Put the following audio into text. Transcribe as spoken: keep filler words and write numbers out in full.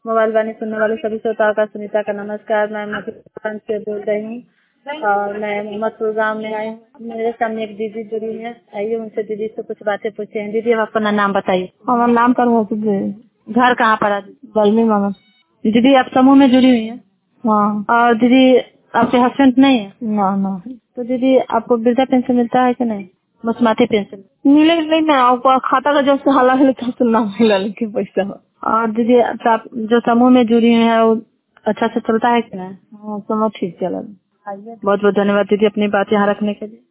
Mobile वाणी सुनने वाले सभी श्रोताओं का सुनीता का नमस्कार। मैं मधुबन से बोल रही हूँ और मैं मोहम्मदपुर गाँव में आई हूँ। मेरे सामने एक दीदी जुड़ी है, आइए उनसे दीदी से कुछ बातें पूछे हैं। दीदी, आप अपना नाम बताइए। हमारा नाम पर हो चुके घर कहाँ पर है? बलमी मामा। दीदी, आप समूह में जुड़ी हुई है? हाँ। और दीदी, आपके हस्बैंड नहीं है? ना ना। तो दीदी, आपको वृद्धा पेंशन मिलता है कि नहीं? बसमाती पेंशन मिले नहीं ना, आपको खाता का जो से हाला है तो ना मिला लेके पैसा। और दीदी, आप जो समूह में जुड़ी हुई है वो अच्छा से चलता है कि नहीं? हाँ, समझ ठीक चला। बहुत बहुत धन्यवाद दीदी अपनी बात यहाँ रखने के लिए।